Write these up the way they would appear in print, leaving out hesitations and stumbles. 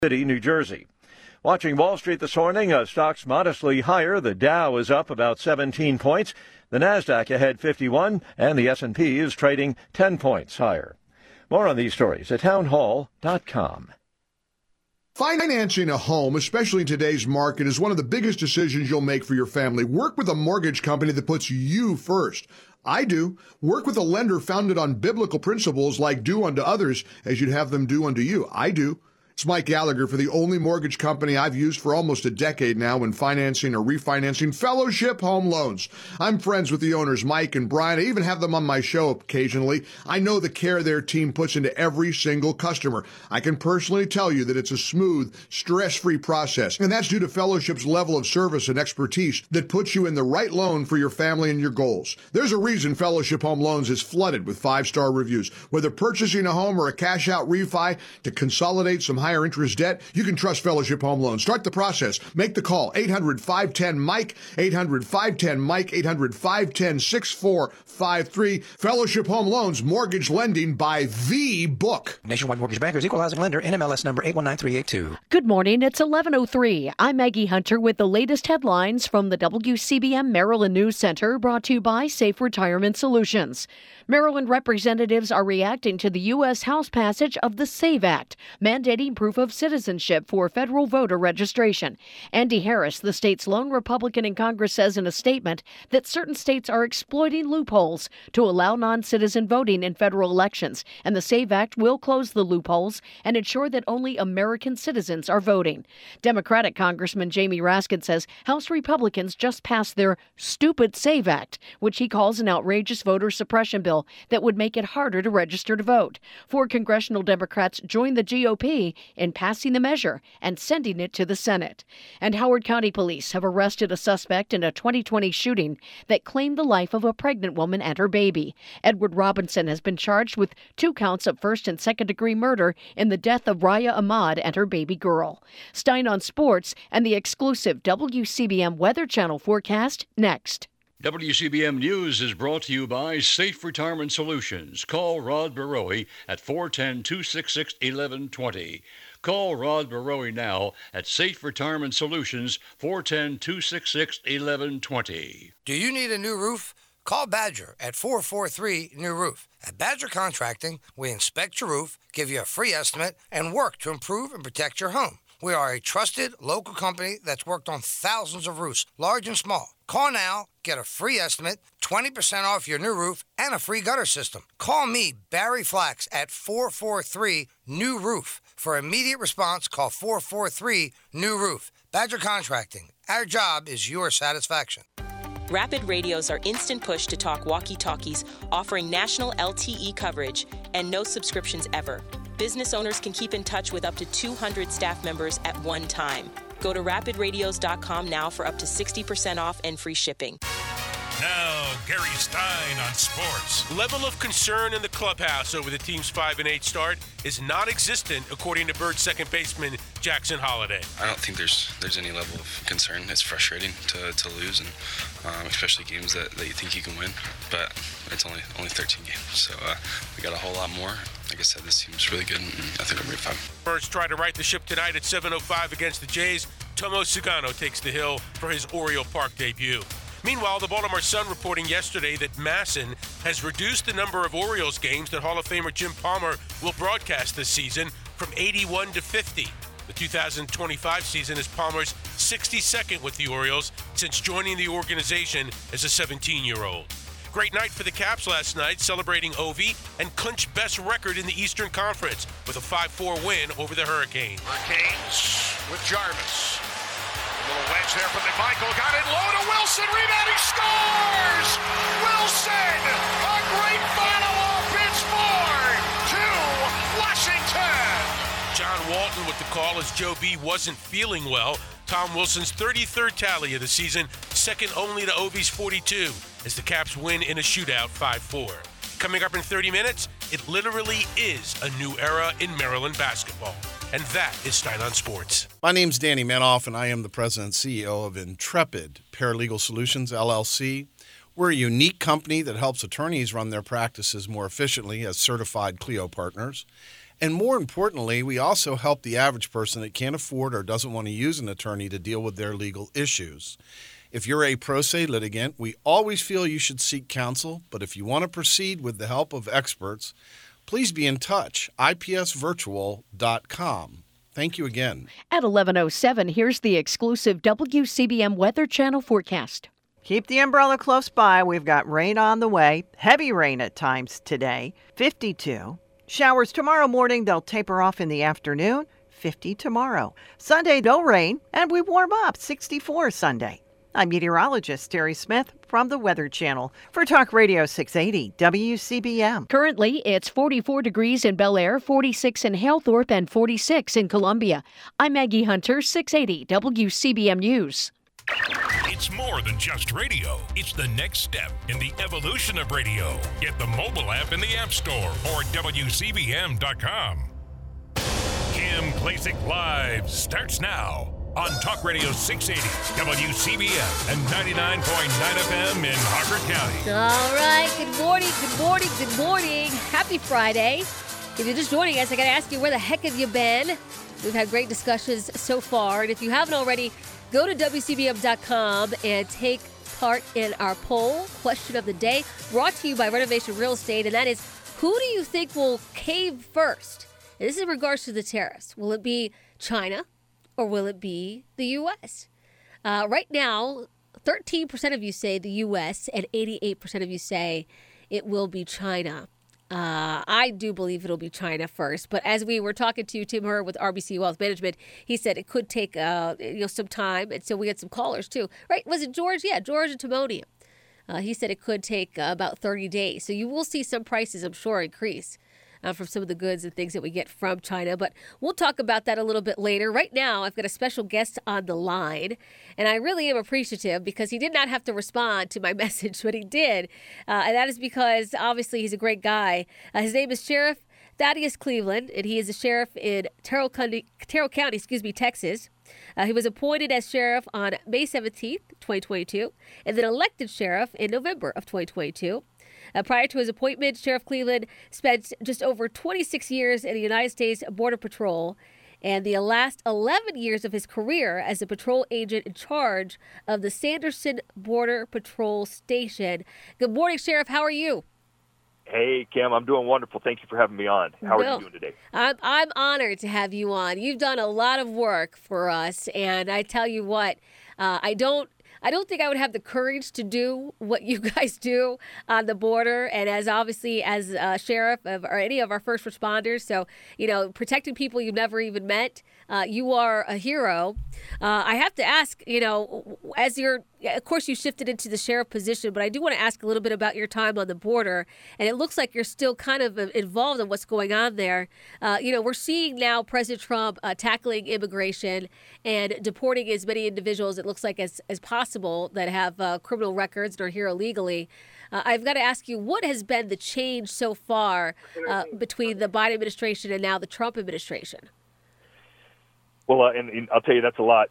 City, New Jersey. Watching Wall Street this morning, stocks modestly higher. The Dow is up about 17 points. The Nasdaq ahead 51, and the S&P is trading 10 points higher. More on these stories at townhall.com. Financing a home, especially in today's market, is one of the biggest decisions you'll make for your family. Work with a mortgage company that puts you first. I do. Work with a lender founded on biblical principles like do unto others as you'd have them do unto you. I do. It's Mike Gallagher for the only mortgage company I've used for almost a decade now when financing or refinancing Fellowship Home Loans. I'm friends with the owners, Mike and Brian. I even have them on my show occasionally. I know the care their team puts into every single customer. I can personally tell you that it's a smooth, stress-free process, and that's due to Fellowship's level of service and expertise that puts you in the right loan for your family and your goals. There's a reason Fellowship Home Loans is flooded with 5-star reviews. Whether purchasing a home or a cash-out refi to consolidate some higher interest debt, you can trust Fellowship Home Loans. Start the process. Make the call. 800-510-MIKE, 800-510-MIKE, 800-510-6453. Fellowship Home Loans, mortgage lending by the book. Nationwide Mortgage Bankers, Equal Housing Lender, NMLS number 819382. Good morning. It's 11:03. I'm Maggie Hunter with the latest headlines from the WCBM Maryland News Center, brought to you by Safe Retirement Solutions. Maryland representatives are reacting to the U.S. House passage of the SAVE Act, mandating proof of citizenship for federal voter registration. Andy Harris, the state's lone Republican in Congress, says in a statement that certain states are exploiting loopholes to allow non-citizen voting in federal elections, and the SAVE Act will close the loopholes and ensure that only American citizens are voting. Democratic Congressman Jamie Raskin says House Republicans just passed their stupid SAVE Act, which he calls an outrageous voter suppression bill that would make it harder to register to vote. 4 congressional Democrats joined the GOP in passing the measure and sending it to the Senate. And Howard County Police have arrested a suspect in a 2020 shooting that claimed the life of a pregnant woman and her baby. Edward Robinson has been charged with 2 counts of first and second-degree murder in the death of Raya Ahmad and her baby girl. Stein on sports and the exclusive WCBM Weather Channel forecast next. WCBM News is brought to you by Safe Retirement Solutions. Call Rod Barowie at 410-266-1120. Call Rod Barowie now at Safe Retirement Solutions, 410-266-1120. Do you need a new roof? Call Badger at 443-NEW-ROOF. At Badger Contracting, we inspect your roof, give you a free estimate, and work to improve and protect your home. We are a trusted local company that's worked on thousands of roofs, large and small. Call now, get a free estimate, 20% off your new roof, and a free gutter system. Call me, Barry Flax, at 443-NEW-ROOF. For immediate response, call 443-NEW-ROOF. Badger Contracting. Our job is your satisfaction. Rapid Radios are instant push to talk walkie-talkies, offering national LTE coverage and no subscriptions ever. Business owners can keep in touch with up to 200 staff members at one time. Go to rapidradios.com now for up to 60% off and free shipping. Now, Gary Stein on sports. Level of concern in the clubhouse over the team's 5-8 start is non-existent, according to Birds second baseman Jackson Holliday. I don't think there's any level of concern. It's frustrating to lose, and especially games that you think you can win. But it's only 13 games, so we got a whole lot more. Like I said, this team's really good, and I think we'll be fine. Birds try to right the ship tonight at 7:05 against the Jays. Tomo Sugano takes the hill for his Oriole Park debut. Meanwhile, the Baltimore Sun reporting yesterday that MASN has reduced the number of Orioles games that Hall of Famer Jim Palmer will broadcast this season from 81 to 50. The 2025 season is Palmer's 62nd with the Orioles since joining the organization as a 17-year-old. Great night for the Caps last night, celebrating Ovi and clinched best record in the Eastern Conference with a 5-4 win over the Hurricanes. Hurricanes with Jarvis. A little wedge there from McMichael. Got it low to Wilson. Rebound. He scores! Wilson! A great follow-up. It's 4-2 Washington. John Walton with the call as Joe B wasn't feeling well. Tom Wilson's 33rd tally of the season, second only to Ovi's 42, as the Caps win in a shootout 5-4. Coming up in 30 minutes, it literally is a new era in Maryland basketball. And that is Stein on Sports. My name's Danny Manoff, and I am the president and CEO of Intrepid Paralegal Solutions, LLC. We're a unique company that helps attorneys run their practices more efficiently as certified Clio partners. And more importantly, we also help the average person that can't afford or doesn't want to use an attorney to deal with their legal issues. If you're a pro se litigant, we always feel you should seek counsel, but if you want to proceed with the help of experts, please be in touch, ipsvirtual.com. Thank you again. At 11:07, here's the exclusive WCBM Weather Channel forecast. Keep the umbrella close by. We've got rain on the way. Heavy rain at times today, 52. Showers tomorrow morning. They'll taper off in the afternoon, 50 tomorrow. Sunday, no rain, and we warm up, 64 Sunday. I'm meteorologist Terry Smith from the Weather Channel for Talk Radio 680 WCBM. Currently, it's 44 degrees in Bel Air, 46 in Halethorpe, and 46 in Columbia. I'm Maggie Hunter, 680 WCBM News. It's more than just radio. It's the next step in the evolution of radio. Get the mobile app in the App Store or WCBM.com. Kim Klacik Live starts now on Talk Radio 680, WCBM, and 99.9 FM in Harford County. All right. Good morning, good morning, good morning. Happy Friday. If you're just joining us, I got to ask you, where the heck have you been? We've had great discussions so far. And if you haven't already, go to WCBM.com and take part in our poll, question of the day, brought to you by Renovation Real Estate. And that is, who do you think will cave first? And this is in regards to the tariffs. Will it be China? Or will it be the U.S.? Right now, 13% of you say the U.S. and 88% of you say it will be China. I do believe it'll be China first. But as we were talking to Tim Herr with RBC Wealth Management, he said it could take some time. And so we had some callers too. Right? Was it George? Yeah, George and Timonium. He said it could take about 30 days. So you will see some prices, I'm sure, increase. From some of the goods and things that we get from China. But we'll talk about that a little bit later. Right now, I've got a special guest on the line, and I really am appreciative because he did not have to respond to my message, but he did. And that is because, obviously, he's a great guy. His name is Sheriff Thaddeus Cleveland, and he is a sheriff in Terrell County, Texas. He was appointed as sheriff on May 17th, 2022, and then elected sheriff in November of 2022. Prior to his appointment, Sheriff Cleveland spent just over 26 years in the United States Border Patrol and the last 11 years of his career as a patrol agent in charge of the Sanderson Border Patrol Station. Good morning, Sheriff. How are you? Hey, Kim. I'm doing wonderful. Thank you for having me on. How are you doing today? I'm honored to have you on. You've done a lot of work for us, and I tell you what, I don't think I would have the courage to do what you guys do on the border, and as sheriff or any of our first responders. So, protecting people you've never even met, you are a hero. I have to ask, of course, you shifted into the sheriff position, but I do want to ask a little bit about your time on the border, and it looks like you're still kind of involved in what's going on there. We're seeing now President Trump tackling immigration and deporting as many individuals, it looks like, as possible that have criminal records and are here illegally. I've got to ask you, what has been the change so far between the Biden administration and now the Trump administration? Well, and I'll tell you, that's a lot.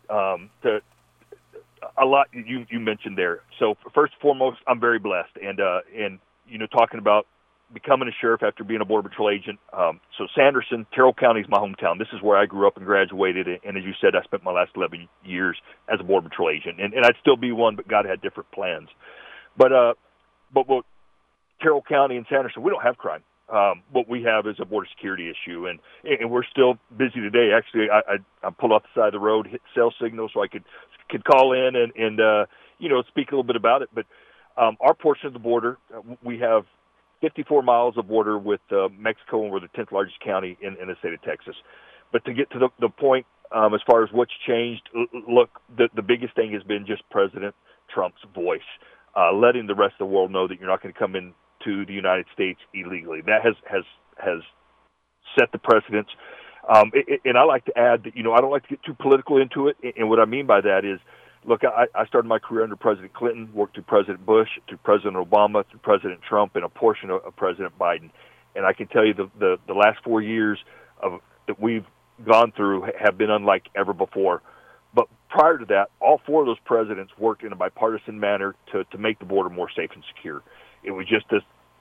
A lot you mentioned there. So first and foremost, I'm very blessed, and talking about becoming a sheriff after being a Border Patrol agent. So Sanderson, Terrell County is my hometown. This is where I grew up and graduated, and as you said, I spent my last 11 years as a Border Patrol agent, and I'd still be one, but God had different plans. But what Terrell County and Sanderson, we don't have crime. What we have is a border security issue, and we're still busy today. Actually, I pulled off the side of the road, hit cell signal so I could call in and speak a little bit about it. But our portion of the border, we have 54 miles of border with Mexico, and we're the 10th largest county in the state of Texas. But to get to the point, as far as what's changed, look, the biggest thing has been just President Trump's voice, letting the rest of the world know that you're not going to come into the United States illegally. That has set the precedence. And I like to add that, I don't like to get too political into it. And what I mean by that is, look, I started my career under President Clinton, worked through President Bush, through President Obama, through President Trump, and a portion of President Biden. And I can tell you the last 4 years that we've gone through have been unlike ever before. But prior to that, all four of those presidents worked in a bipartisan manner to make the border more safe and secure. It was just this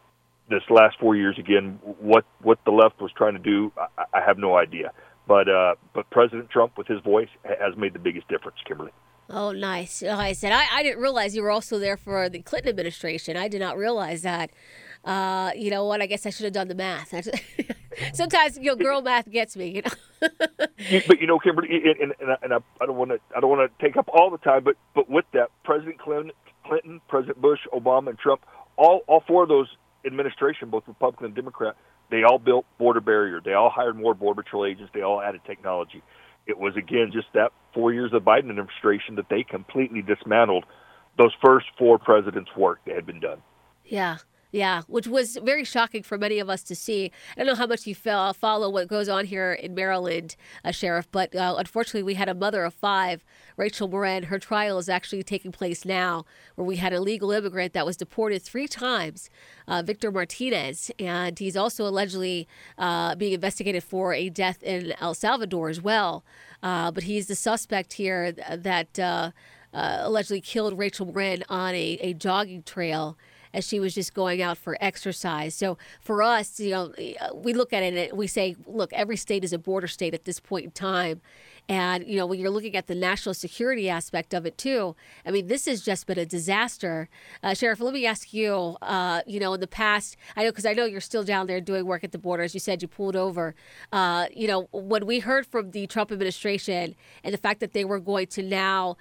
this last 4 years, again, what the left was trying to do, I have no idea. But President Trump, with his voice, has made the biggest difference, Kimberly. Oh, nice. I said, I didn't realize you were also there for the Clinton administration. I did not realize that. You know what? I guess I should have done the math. Sometimes, girl math gets me. But Kimberly, and I don't want to take up all the time, but with that, President Clinton, President Bush, Obama, and Trump, all four of those administration, both Republican and Democrat, they all built border barrier. They all hired more Border Patrol agents. They all added technology. It was, again, just that 4 years of Biden administration that they completely dismantled those first four presidents' work that had been done. Yeah, which was very shocking for many of us to see. I don't know how much you follow what goes on here in Maryland, Sheriff, but unfortunately we had a mother of five, Rachel Moran. Her trial is actually taking place now, where we had a legal immigrant that was deported 3 times, Victor Martinez, and he's also allegedly being investigated for a death in El Salvador as well. But he's the suspect here that allegedly killed Rachel Moran on a jogging trail as she was just going out for exercise. So for us, we look at it and we say, look, every state is a border state at this point in time. And, when you're looking at the national security aspect of it, too, I mean, this has just been a disaster. Sheriff, let me ask you, in the past, because I know you're still down there doing work at the border. As you said, you pulled over. When we heard from the Trump administration and the fact that they were going to now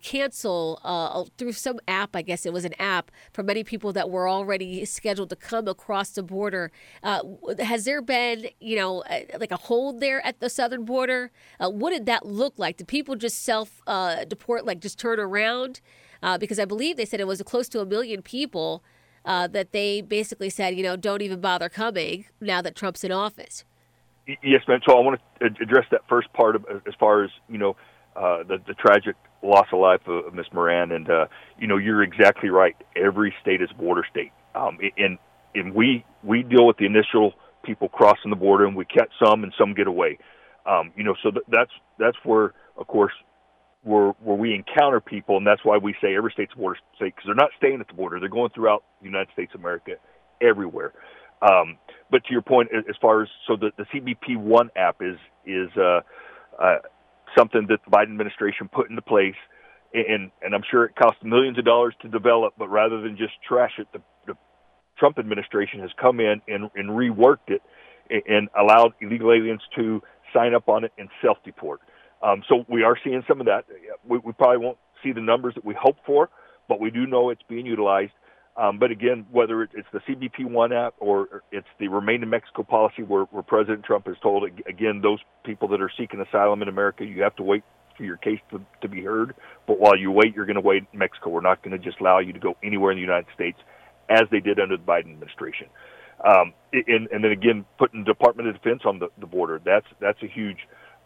cancel through some app, I guess it was an app, for many people that were already scheduled to come across the border, has there been, like a hold there at the southern border? What did that look like? Did people just self-deport, like just turn around? Because I believe they said it was close to 1 million people that they basically said, don't even bother coming now that Trump's in office. Yes, ma'am. So I want to address that first part as far as, the tragic loss of life of Miss Moran. And, you're exactly right. Every state is a border state. And we deal with the initial people crossing the border, and we catch some and some get away. So that's where, of course, where we encounter people, and that's why we say every state's a border state, because they're not staying at the border. They're going throughout the United States of America, everywhere. But to your point, as far as, so the CBP One app is something that the Biden administration put into place, and I'm sure it cost millions of dollars to develop, but rather than just trash it, the Trump administration has come in and reworked it and allowed illegal aliens to sign up on it and self-deport. So we are seeing some of that. We probably won't see the numbers that we hope for, but we do know it's being utilized. But again, whether it's the CBP One app or it's the Remain in Mexico policy where President Trump has told, again, those people that are seeking asylum in America, you have to wait for your case to be heard. But while you wait, you're going to wait in Mexico. We're not going to just allow you to go anywhere in the United States, as they did under the Biden administration. And then again, putting the Department of Defense on the border, that's a huge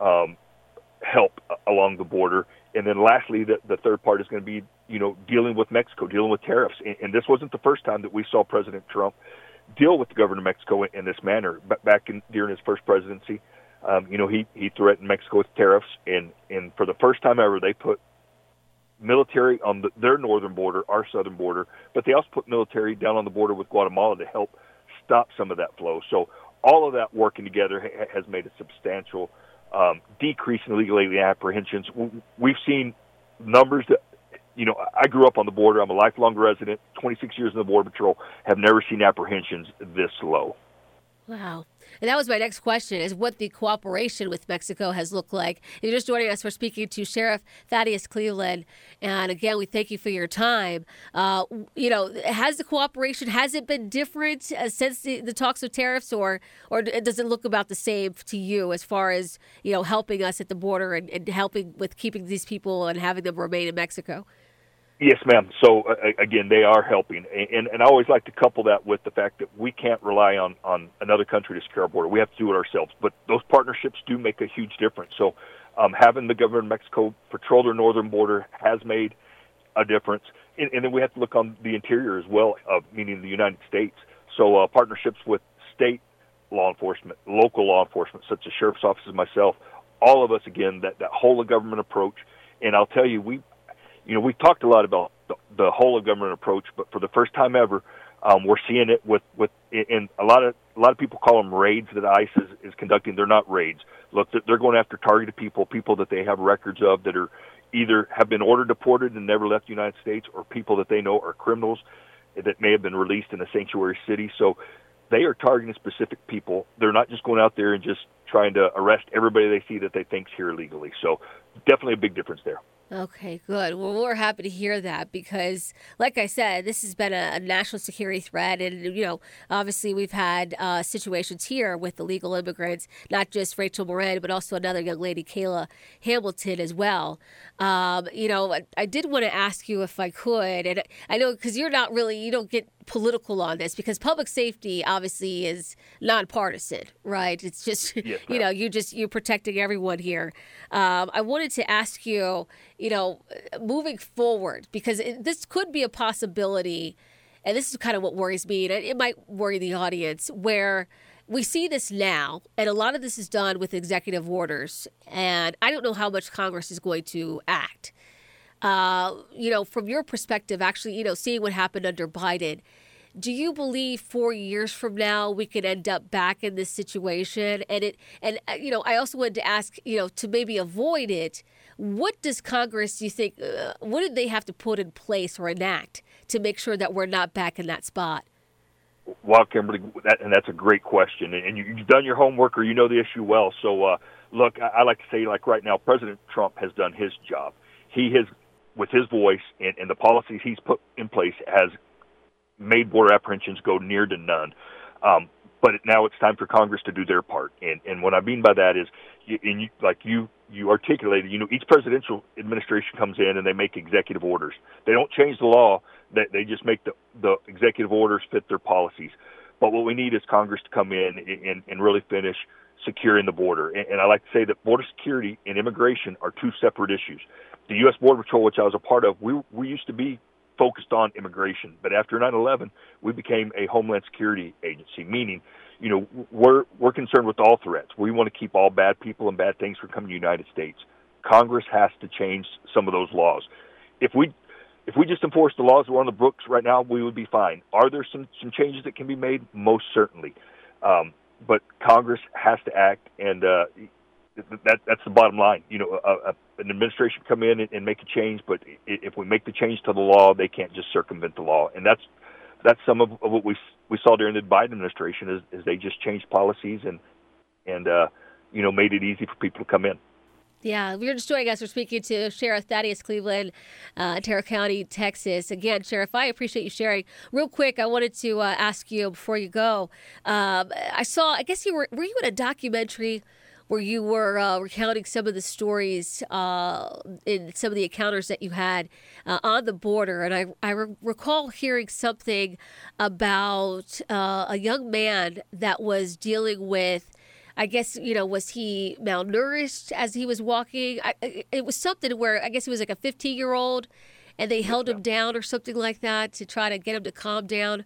help along the border. And then lastly, the third part is going to be, dealing with Mexico, dealing with tariffs. And this wasn't the first time that we saw President Trump deal with the government of Mexico in this manner. Back during his first presidency, he threatened Mexico with tariffs. And for the first time ever, they put military on their northern border, our southern border, but they also put military down on the border with Guatemala to help stop some of that flow. So all of that working together has made a substantial decrease in illegal alien apprehensions. We've seen numbers that, I grew up on the border. I'm a lifelong resident, 26 years in the Border Patrol, have never seen apprehensions this low. Wow. And that was my next question, is what the cooperation with Mexico has looked like. If you're just joining us, we're speaking to Sheriff Thaddeus Cleveland. And again, we thank you for your time. Has the cooperation, has it been different since the talks of tariffs, or does it look about the same to you as far as, helping us at the border and helping with keeping these people and having them remain in Mexico? Yes, ma'am. So, again, they are helping. And I always like to couple that with the fact that we can't rely on another country to secure our border. We have to do it ourselves. But those partnerships do make a huge difference. So having the government of Mexico patrol their northern border has made a difference. And then we have to look on the interior as well, meaning the United States. So partnerships with state law enforcement, local law enforcement, such as sheriff's offices, myself, all of us, again, that whole of government approach. And I'll tell you, we've talked a lot about the whole of government approach, but for the first time ever, We're seeing it with in a lot of people call them raids that ICE is conducting. They're not raids. Look, they're going after targeted people that they have records of that are either have been ordered deported and never left the United States, or people that they know are criminals that may have been released in a sanctuary city. So they are targeting specific people. They're not just going out there and just trying to arrest everybody they see that they think's here illegally. So definitely a big difference there. Okay, good. Well, we're happy to hear that because, like I said, this has been a national security threat. And, obviously we've had situations here with illegal immigrants, not just Rachel Moran, but also another young lady, Kayla Hamilton, as well. I did want to ask you if I could, and I know because you don't get political on this because public safety obviously is nonpartisan, right? It's just, yes, you're protecting everyone here. I wanted to ask you, moving forward, because this could be a possibility, and this is kind of what worries me, and it might worry the audience, where we see this now, and a lot of this is done with executive orders, and I don't know how much Congress is going to act. From your perspective, actually, seeing what happened under Biden, do you believe 4 years from now we could end up back in this situation? And I also wanted to ask, to maybe avoid it, what does Congress, do you think, what did they have to put in place or enact to make sure that we're not back in that spot? Well, Kimberly, that's a great question, and you've done your homework, or you know the issue well. So, look, I like to say, like right now, President Trump has done his job. He has, with his voice and the policies he's put in place, has made border apprehensions go near to none. But now it's time for Congress to do their part. And what I mean by that is, you articulated, each presidential administration comes in and they make executive orders. They don't change the law. They just make the executive orders fit their policies. But what we need is Congress to come in and really finish securing the border. And I like to say that border security and immigration are two separate issues. The U.S. Border Patrol, which I was a part of, we used to be focused on immigration. But after 9/11, we became a Homeland Security agency, meaning, we're concerned with all threats. We want to keep all bad people and bad things from coming to the United States. Congress has to change some of those laws. If we just enforce the laws that are on the books right now, we would be fine. Are there some changes that can be made? Most certainly. But Congress has to act, and that's the bottom line. An administration come in and make a change, but if we make the change to the law, they can't just circumvent the law. And that's some of what we saw during the Biden administration is they just changed policies and made it easy for people to come in. Yeah, we're just joining us. We're speaking to Sheriff Thaddeus Cleveland, Otero County, Texas. Again, Sheriff, I appreciate you sharing. Real quick, I wanted to ask you before you go. I guess were you in a documentary where you were recounting some of the stories in some of the encounters that you had on the border. And I recall hearing something about a young man that was dealing with, I guess, was he malnourished as he was walking? It was something where I guess he was like a 15-year-old and they held him down or something like that to try to get him to calm down.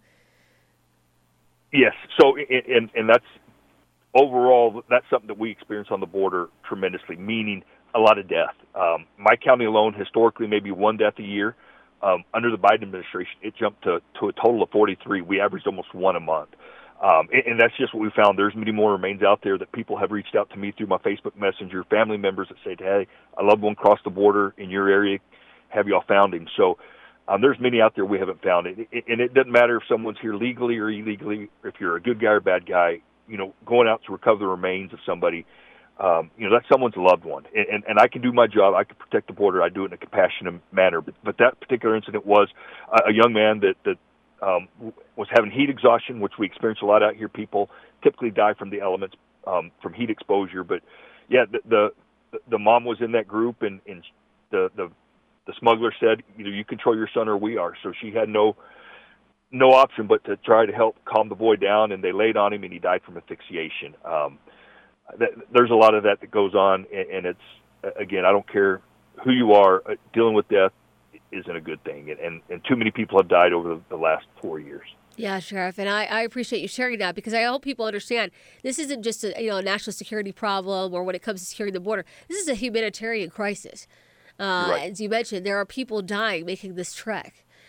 Yes. So, and that's, overall, that's something that we experience on the border tremendously, meaning a lot of death. My county alone, historically, maybe one death a year. Under the Biden administration, it jumped to a total of 43. We averaged almost one a month. And that's just what we found. There's many more remains out there that people have reached out to me through my Facebook Messenger, family members that say, hey, a loved one crossed the border in your area. Have y'all found him? So there's many out there we haven't found. And it doesn't matter if someone's here legally or illegally, if you're a good guy or bad guy, going out to recover the remains of somebody, that's someone's loved one. And I can do my job. I can protect the border. I do it in a compassionate manner. But that particular incident was a young man that was having heat exhaustion, which we experience a lot out here. People typically die from the elements, from heat exposure. But yeah, the mom was in that group, and the smuggler said, either you control your son or we are. So she had no option but to try to help calm the boy down, and they laid on him, and he died from asphyxiation. There's a lot of that goes on, and it's, again, I don't care who you are, dealing with death isn't a good thing, and too many people have died over the last 4 years. Yeah, Sheriff, and I appreciate you sharing that, because I hope people understand this isn't just a national security problem, or when it comes to securing the border. This is a humanitarian crisis. Right. As you mentioned, there are people dying making this trek.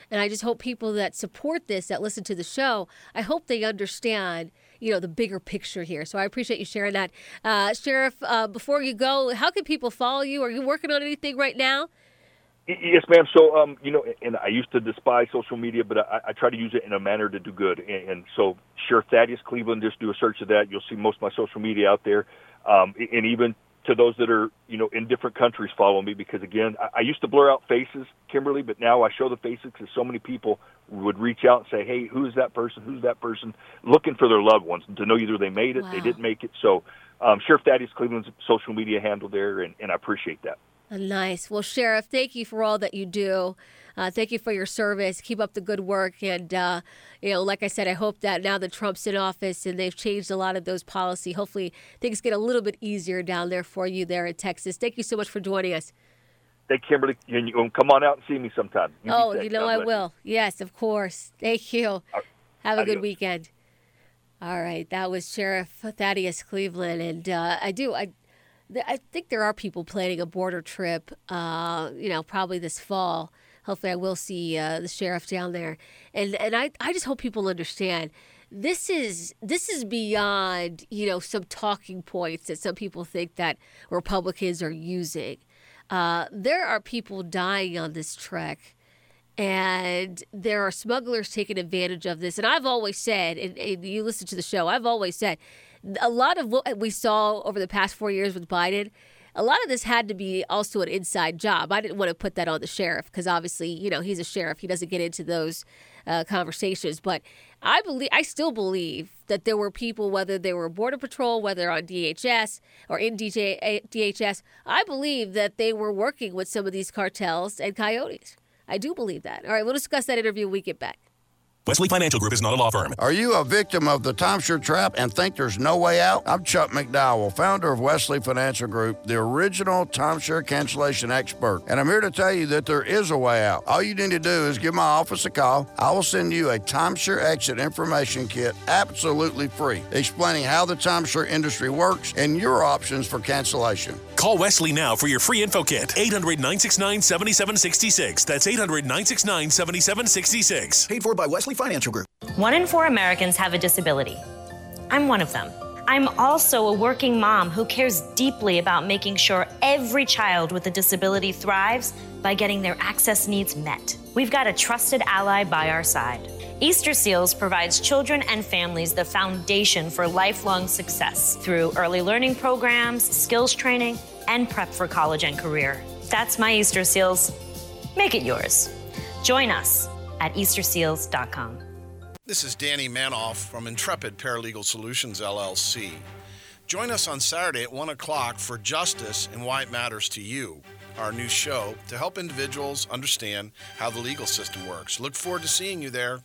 And I just hope people that support this, that listen to the show, I hope they understand, the bigger picture here. So I appreciate you sharing that. Sheriff, before you go, how can people follow you? Are you working on anything right now? Yes, ma'am. So, and I used to despise social media, but I try to use it in a manner to do good. And so Sheriff Thaddeus Cleveland, just do a search of that. You'll see most of my social media out there. And even to those that are, in different countries follow me, because, again, I used to blur out faces, Kimberly, but now I show the faces because so many people would reach out and say, hey, who's that person? Who's that person? Looking for their loved ones to know either they made it, they didn't make it. So Sheriff Thaddeus Cleveland's social media handle there, and I appreciate that. Nice. Well, Sheriff, thank you for all that you do. Thank you for your service. Keep up the good work. And, like I said, I hope that now that Trump's in office and they've changed a lot of those policy, hopefully things get a little bit easier down there for you there in Texas. Thank you so much for joining us. Thank you, Kimberly. And you come on out and see me sometime. I will. Yes, of course. Thank you. Have a good weekend. All right. That was Sheriff Thaddeus Cleveland. And I think there are people planning a border trip, probably this fall. Hopefully I will see the sheriff down there. And I just hope people understand this is beyond, some talking points that some people think that Republicans are using. There are people dying on this trek, and there are smugglers taking advantage of this. And I've always said, and you listen to the show, I've always said, a lot of what we saw over the past 4 years with Biden, a lot of this had to be also an inside job. I didn't want to put that on the sheriff because obviously, he's a sheriff. He doesn't get into those conversations. But I still believe that there were people, whether they were Border Patrol, whether on DHS or in DHS, I believe that they were working with some of these cartels and coyotes. I do believe that. All right, we'll discuss that interview when we get back. Wesley Financial Group is not a law firm. Are you a victim of the timeshare trap and think there's no way out? I'm Chuck McDowell, founder of Wesley Financial Group, the original timeshare cancellation expert. And I'm here to tell you that there is a way out. All you need to do is give my office a call. I will send you a timeshare exit information kit absolutely free, explaining how the timeshare industry works and your options for cancellation. Call Wesley now for your free info kit. 800-969-7766. That's 800-969-7766. Paid for by Wesley Financial Group. 1 in 4 Americans have a disability. I'm one of them. I'm also a working mom who cares deeply about making sure every child with a disability thrives by getting their access needs met. We've got a trusted ally by our side. Easter Seals provides children and families the foundation for lifelong success through early learning programs, skills training, and prep for college and career. That's my Easter Seals. Make it yours. Join us at easterseals.com. This is Danny Manoff from Intrepid Paralegal Solutions, LLC. Join us on Saturday at 1 o'clock for Justice and Why It Matters to You, our new show to help individuals understand how the legal system works. Look forward to seeing you there.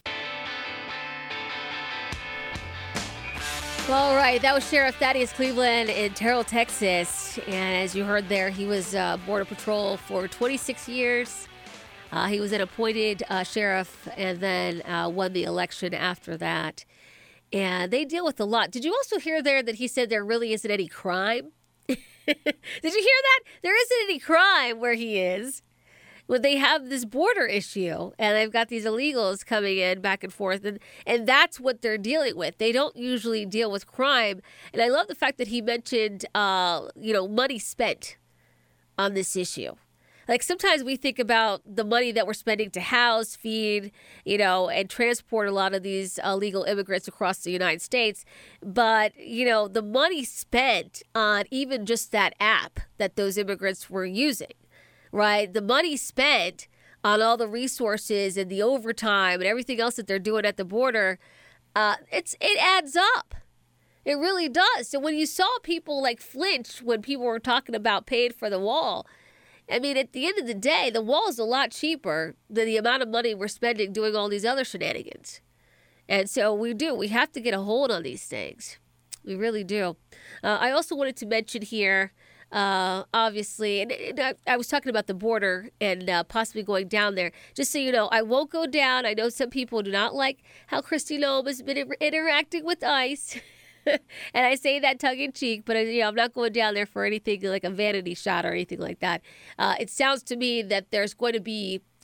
All right, that was Sheriff Thaddeus Cleveland in Terrell, Texas. And as you heard there, he was Border Patrol for 26 years. He was an appointed sheriff and then won the election after that. And they deal with a lot. Did you also hear there that he said there really isn't any crime? Did you hear that? There isn't any crime where he is. When they have this border issue and they've got these illegals coming in back and forth, and that's what they're dealing with. They don't usually deal with crime. And I love the fact that he mentioned, money spent on this issue. Like sometimes we think about the money that we're spending to house, feed, and transport a lot of these illegal immigrants across the United States. But, the money spent on even just that app that those immigrants were using, right? The money spent on all the resources and the overtime and everything else that they're doing at the border, it adds up. It really does. So when you saw people like flinch when people were talking about paying for the wall, I mean, at the end of the day, the wall is a lot cheaper than the amount of money we're spending doing all these other shenanigans. And so we have to get a hold on these things. We really do. I also wanted to mention here, obviously, and I was talking about the border and possibly going down there. Just so you know, I won't go down. I know some people do not like how Kristi Noem has been interacting with ICE. And I say that tongue-in-cheek, but I'm not going down there for anything like a vanity shot or anything like that. It sounds to me that there's going to be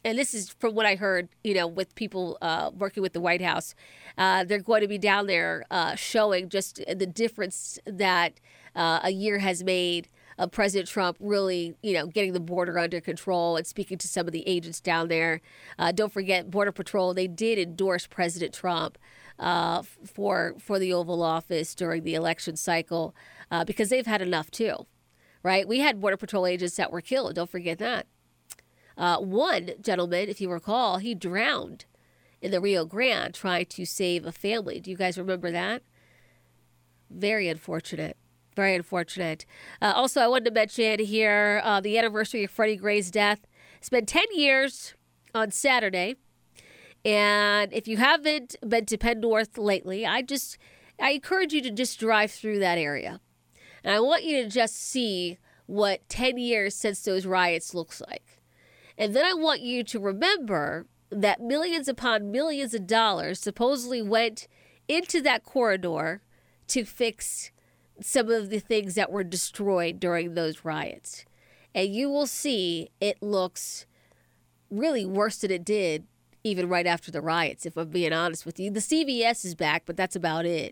and this is from what I heard, with people working with the White House, they're going to be down there showing just the difference that a year has made of President Trump really, getting the border under control and speaking to some of the agents down there. Don't forget, Border Patrol, they did endorse President Trump for the Oval Office during the election cycle because they've had enough too, right? We had Border Patrol agents that were killed. Don't forget that. One gentleman, if you recall, he drowned in the Rio Grande trying to save a family. Do you guys remember that? Very unfortunate. Very unfortunate. Also, I wanted to mention here the anniversary of Freddie Gray's death. It's been 10 years on Saturday. And if you haven't been to Penn North lately, I encourage you to just drive through that area. And I want you to just see what 10 years since those riots looks like. And then I want you to remember that millions upon millions of dollars supposedly went into that corridor to fix some of the things that were destroyed during those riots. And you will see it looks really worse than it did even right after the riots, if I'm being honest with you. The CVS is back, but that's about it.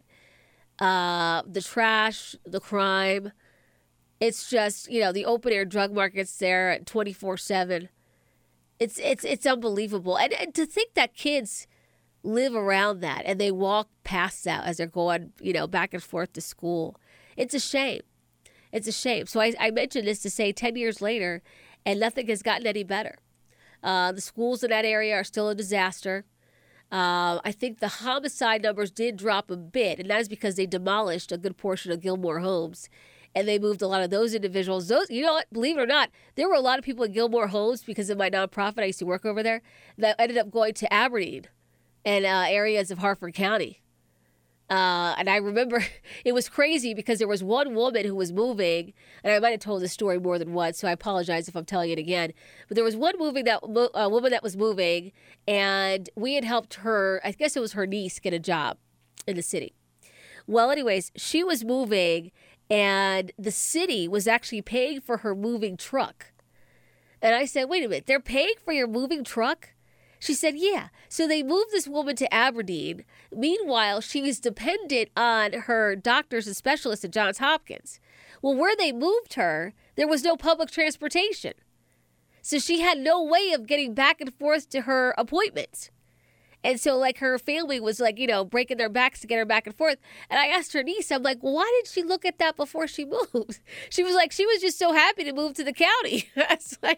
The trash, the crime, it's just, the open-air drug market's there at 24/7. It's unbelievable. And to think that kids live around that and they walk past that as they're going, back and forth to school. It's a shame. It's a shame. So I mentioned this to say 10 years later, and nothing has gotten any better. The schools in that area are still a disaster. I think the homicide numbers did drop a bit, and that is because they demolished a good portion of Gilmore Homes, and they moved a lot of those individuals. Those, what, believe it or not, there were a lot of people in Gilmore Homes because of my nonprofit. I used to work over there that ended up going to Aberdeen and areas of Harford County. And I remember it was crazy because there was one woman who was moving, and I might have told this story more than once, so I apologize if I'm telling it again. But there was one woman that was moving, and we had helped her, I guess it was her niece, get a job in the city. Well, anyways, she was moving, and the city was actually paying for her moving truck. And I said, wait a minute, they're paying for your moving truck? She said, yeah. So they moved this woman to Aberdeen. Meanwhile, she was dependent on her doctors and specialists at Johns Hopkins. Well, where they moved her, there was no public transportation. So she had no way of getting back and forth to her appointments. And so, her family was, breaking their backs to get her back and forth. And I asked her niece, I'm like, why did she look at that before she moved? She was like, she was just so happy to move to the county. I was like,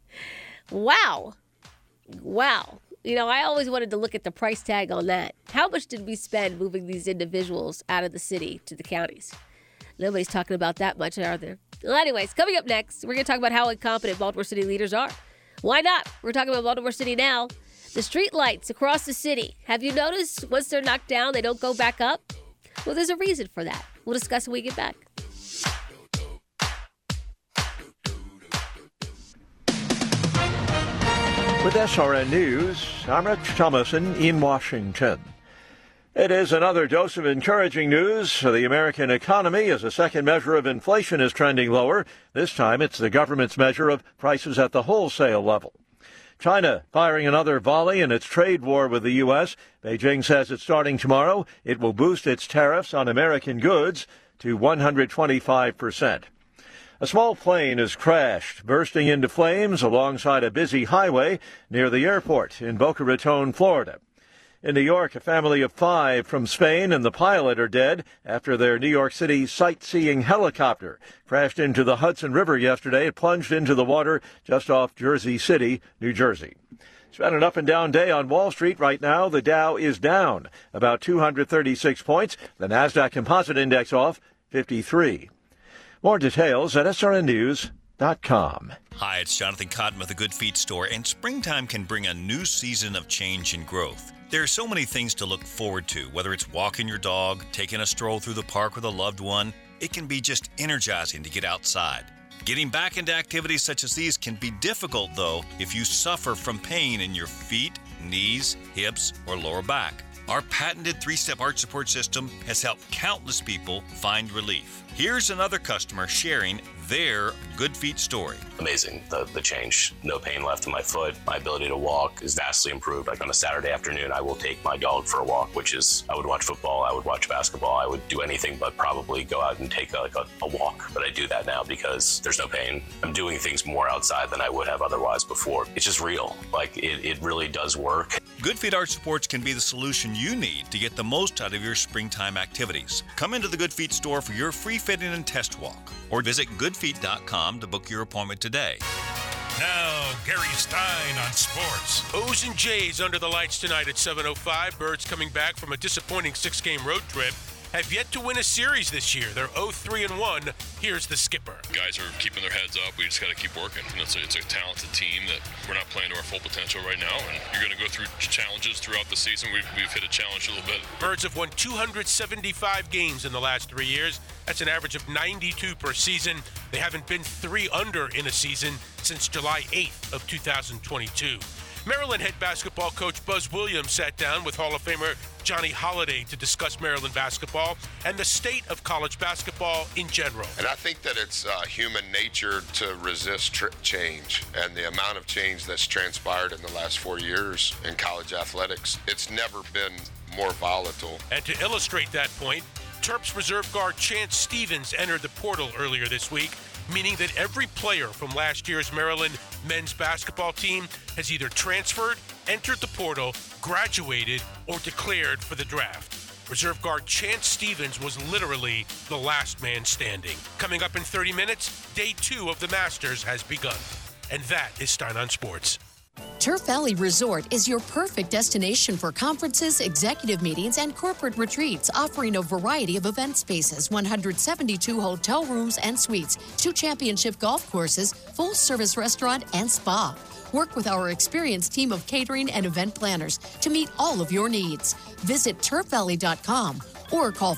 wow. Wow. I always wanted to look at the price tag on that. How much did we spend moving these individuals out of the city to the counties? Nobody's talking about that much, are there? Well, anyways, coming up next, we're going to talk about how incompetent Baltimore City leaders are. Why not? We're talking about Baltimore City now. The street lights across the city. Have you noticed once they're knocked down, they don't go back up? Well, there's a reason for that. We'll discuss when we get back. With SRN News, I'm Rich Thomason in Washington. It is another dose of encouraging news for the American economy as a second measure of inflation is trending lower. This time it's the government's measure of prices at the wholesale level. China firing another volley in its trade war with the U.S. Beijing says it's starting tomorrow. It will boost its tariffs on American goods to 125%. A small plane has crashed, bursting into flames alongside a busy highway near the airport in Boca Raton, Florida. In New York, a family of 5 from Spain and the pilot are dead after their New York City sightseeing helicopter crashed into the Hudson River yesterday. It plunged into the water just off Jersey City, New Jersey. It's been an up-and-down day on Wall Street. Right now, the Dow is down about 236 points. The Nasdaq Composite Index off 53. More details at srnnews.com. Hi, it's Jonathan Cotton with the Good Feet Store, and springtime can bring a new season of change and growth. There are so many things to look forward to, whether it's walking your dog, taking a stroll through the park with a loved one. It can be just energizing to get outside. Getting back into activities such as these can be difficult, though, if you suffer from pain in your feet, knees, hips, or lower back. Our patented 3-step arch support system has helped countless people find relief. Here's another customer sharing their Good Feet story. Amazing, the change. No pain left in my foot. My ability to walk is vastly improved. Like on a Saturday afternoon, I will take my dog for a walk, which is, I would watch football, I would watch basketball, I would do anything but probably go out and take a walk. But I do that now because there's no pain. I'm doing things more outside than I would have otherwise before. It's just real. Like, it really does work. Good Feet Arch Supports can be the solution you need to get the most out of your springtime activities. Come into the Good Feet store for your free fitting and test walk, or visit goodfeet.com to book your appointment today. Now, Gary Stein on sports. O's and J's under the lights tonight at 7:05. Birds coming back from a disappointing 6-game road trip have yet to win a series this year. They're 0-3-1. Here's the skipper. Guys are keeping their heads up. We just got to keep working. And it's a talented team that we're not playing to our full potential right now. And you're going to go through challenges throughout the season. We've hit a challenge a little bit. Birds have won 275 games in the last 3 years. That's an average of 92 per season. They haven't been 3 under in a season since July 8th of 2022. Maryland head basketball coach Buzz Williams sat down with Hall of Famer Johnny Holiday to discuss Maryland basketball and the state of college basketball in general. And I think that it's human nature to resist change, and the amount of change that's transpired in the last 4 years in college athletics, it's never been more volatile. And to illustrate that point, Terps reserve guard Chance Stevens entered the portal earlier this week, meaning that every player from last year's Maryland men's basketball team has either transferred, entered the portal, graduated, or declared for the draft. Reserve guard Chance Stevens was literally the last man standing. Coming up in 30 minutes, day 2 of the Masters has begun. And that is Stein on Sports. Turf Valley Resort is your perfect destination for conferences, executive meetings, and corporate retreats, offering a variety of event spaces, 172 hotel rooms and suites, 2 championship golf courses, full-service restaurant, and spa. Work with our experienced team of catering and event planners to meet all of your needs. Visit turfvalley.com or call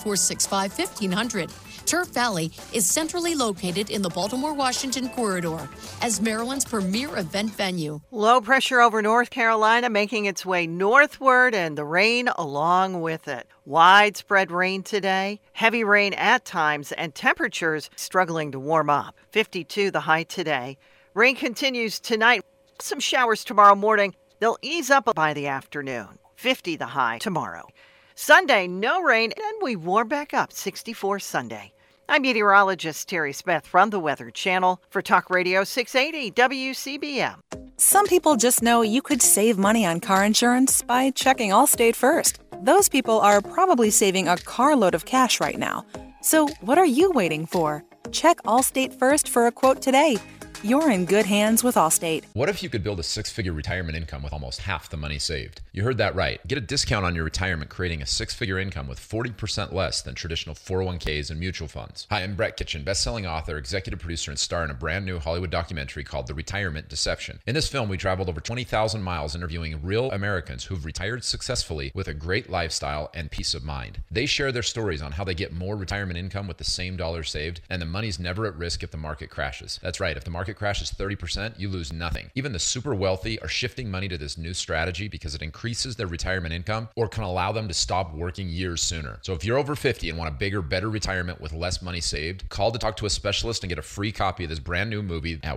410-465-1500. Turf Valley is centrally located in the Baltimore-Washington corridor as Maryland's premier event venue. Low pressure over North Carolina making its way northward and the rain along with it. Widespread rain today, heavy rain at times, and temperatures struggling to warm up. 52 the high today. Rain continues tonight. Some showers tomorrow morning. They'll ease up by the afternoon. 50 the high tomorrow. Sunday, no rain, and we warm back up, 64 Sunday. I'm meteorologist Terry Smith from the Weather Channel for Talk Radio 680 WCBM. Some people just know you could save money on car insurance by checking Allstate first. Those people are probably saving a carload of cash right now. So what are you waiting for? Check Allstate first for a quote today. You're in good hands with Allstate. What if you could build a 6-figure retirement income with almost half the money saved? You heard that right. Get a discount on your retirement creating a 6-figure income with 40% less than traditional 401ks and mutual funds. Hi, I'm Brett Kitchen, best-selling author, executive producer, and star in a brand new Hollywood documentary called The Retirement Deception. In this film, we traveled over 20,000 miles interviewing real Americans who've retired successfully with a great lifestyle and peace of mind. They share their stories on how they get more retirement income with the same dollar saved, and the money's never at risk if the market crashes. That's right, if the market crashes 30%, you lose nothing. Even the super wealthy are shifting money to this new strategy because it increases their retirement income or can allow them to stop working years sooner. So if you're over 50 and want a bigger, better retirement with less money saved, call to talk to a specialist and get a free copy of this brand new movie at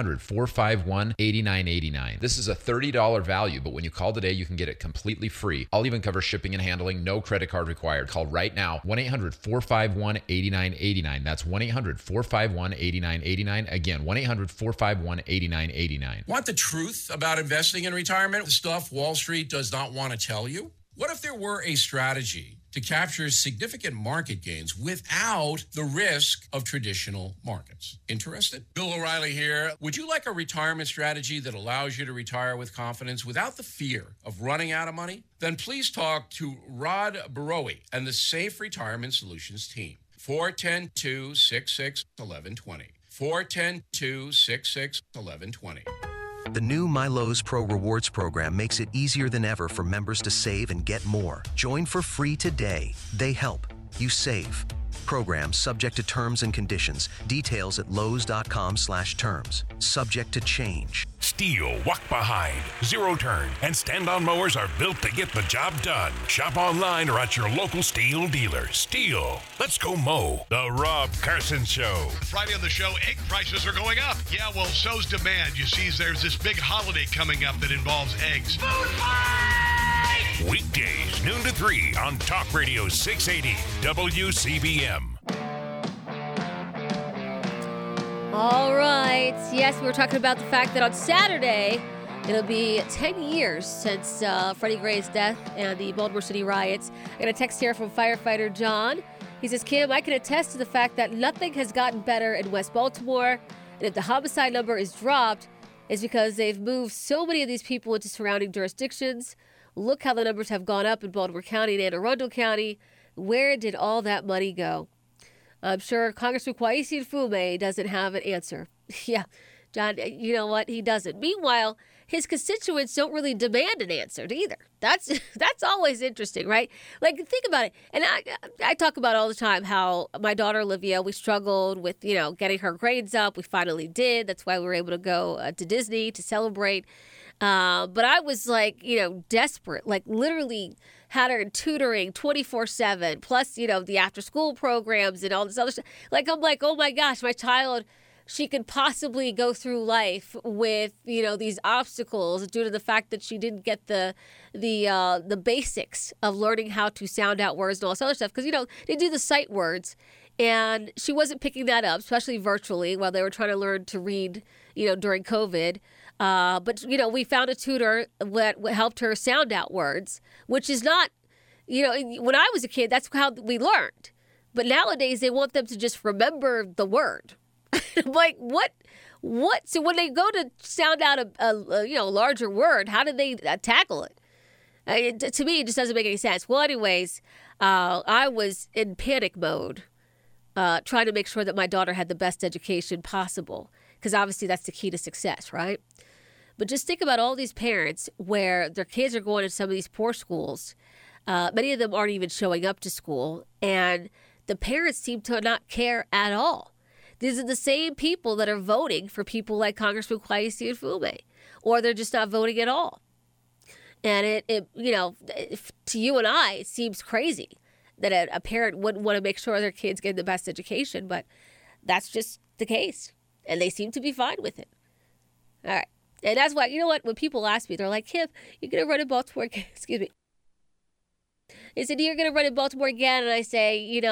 1-800-451-8989. This is a $30 value, but when you call today, you can get it completely free. I'll even cover shipping and handling, no credit card required. Call right now, 1-800-451-8989. That's 1-800-451-8989. Again, 1-800-451-8989. Want the truth about investing in retirement? The stuff Wall Street does not want to tell you? What if there were a strategy to capture significant market gains without the risk of traditional markets? Interested? Bill O'Reilly here. Would you like a retirement strategy that allows you to retire with confidence without the fear of running out of money? Then please talk to Rod Barowie and the Safe Retirement Solutions team. 410-266-1120. 410-266-1120. The new MyLowe's Pro Rewards program makes it easier than ever for members to save and get more. Join for free today. They help. You save. Program subject to terms and conditions. Details at lowes.com/terms. Subject to change. STIHL walk behind, zero turn, and stand-on mowers are built to get the job done. Shop online or at your local STIHL dealer. STIHL. Let's go mow. The Rob Carson Show. Friday on the show, egg prices are going up. Yeah, well, so's demand. You see, there's this big holiday coming up that involves eggs. Food fight! Weekdays, noon to 3 on Talk Radio 680 WCBM. All right. Yes, we were talking about the fact that on Saturday, it'll be 10 years since Freddie Gray's death and the Baltimore City riots. I got a text here from firefighter John. He says, Kim, I can attest to the fact that nothing has gotten better in West Baltimore. And if the homicide number is dropped, it's because they've moved so many of these people into surrounding jurisdictions. Look how the numbers have gone up in Baltimore County and Anne Arundel County. Where did all that money go? I'm sure Congressman Kweisi Mfume doesn't have an answer. Yeah, John, you know what? He doesn't. Meanwhile, his constituents don't really demand an answer either. That's always interesting, right? Like, think about it. And I talk about all the time how my daughter Olivia, we struggled with, getting her grades up. We finally did. That's why we were able to go to Disney to celebrate. But I was desperate, like literally had her tutoring 24/7, plus, the after school programs and all this other stuff. Like, I'm like, oh my gosh, my child, she could possibly go through life with, these obstacles due to the fact that she didn't get the basics of learning how to sound out words and all this other stuff. Because, they do the sight words and she wasn't picking that up, especially virtually while they were trying to learn to read, during COVID. But, we found a tutor that helped her sound out words, which is not, when I was a kid, that's how we learned. But nowadays they want them to just remember the word. I'm like, what? So when they go to sound out a larger word, how do they tackle it? To me, it just doesn't make any sense. Well, anyways, I was in panic mode, trying to make sure that my daughter had the best education possible, because obviously that's the key to success, right? But just think about all these parents where their kids are going to some of these poor schools. Many of them aren't even showing up to school, and the parents seem to not care at all. These are the same people that are voting for people like Congressman Kweisi Mfume, or they're just not voting at all. And it to you and I, it seems crazy that a parent wouldn't want to make sure their kids get the best education, but that's just the case. And they seem to be fine with it. All right. And that's why, when people ask me, they're like, Kim, you're going to run in Baltimore again? Excuse me. They said, you're going to run in Baltimore again? And I say,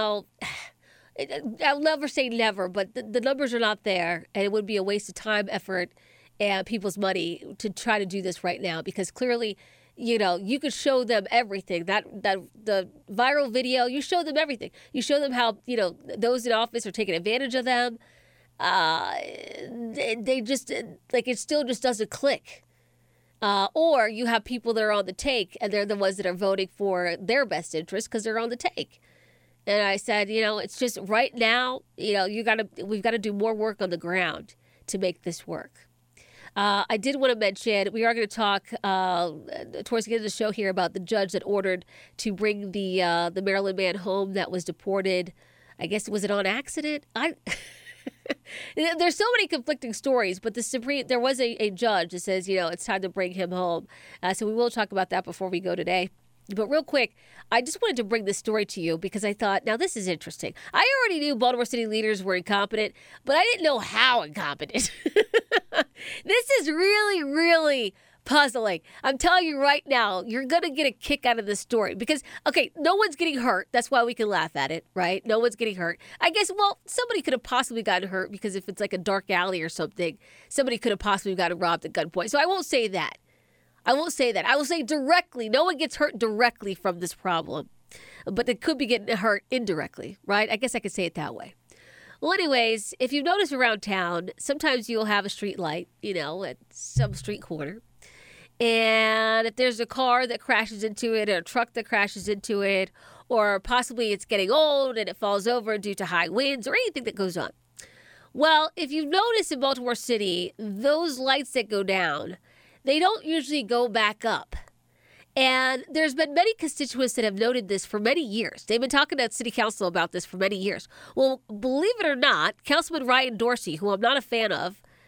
I'll never say never, but the numbers are not there. And it would be a waste of time, effort, and people's money to try to do this right now. Because clearly, you could show them everything. That the viral video, you show them everything. You show them how, those in office are taking advantage of them. They just, it still just doesn't click. Or you have people that are on the take, and they're the ones that are voting for their best interest because they're on the take. And I said, it's just right now, we've got to do more work on the ground to make this work. I did want to mention, we are going to talk towards the end of the show here about the judge that ordered to bring the Maryland man home that was deported. I guess, was it on accident? There's so many conflicting stories, but there was a judge that says, it's time to bring him home. So we will talk about that before we go today. But real quick, I just wanted to bring this story to you because I thought, now this is interesting. I already knew Baltimore City leaders were incompetent, but I didn't know how incompetent. This is really, really puzzling. I'm telling you right now, you're going to get a kick out of this story because, okay, no one's getting hurt. That's why we can laugh at it, right? No one's getting hurt. I guess, well, somebody could have possibly gotten hurt because if it's like a dark alley or something, somebody could have possibly gotten robbed at gunpoint. So I won't say that. I will say directly. No one gets hurt directly from this problem, but they could be getting hurt indirectly, right? I guess I could say it that way. Well, anyways, if you've noticed around town, sometimes you'll have a street light, at some street corner. And if there's a car that crashes into it, or a truck that crashes into it, or possibly it's getting old and it falls over due to high winds or anything that goes on. Well, if you've noticed in Baltimore City, those lights that go down, they don't usually go back up. And there's been many constituents that have noted this for many years. They've been talking to City Council about this for many years. Well, believe it or not, Councilman Ryan Dorsey, who I'm not a fan of,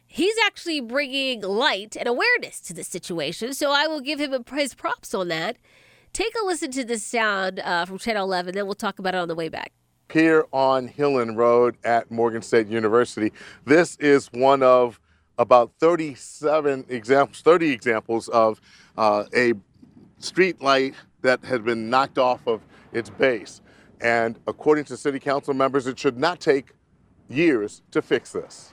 he's actually bringing light and awareness to the situation. So I will give him his props on that. Take a listen to this sound from Channel 11, then we'll talk about it on the way back. Here on Hillen Road at Morgan State University, this is one of about 30 examples of a street light that had been knocked off of its base. And according to city council members, it should not take years to fix this.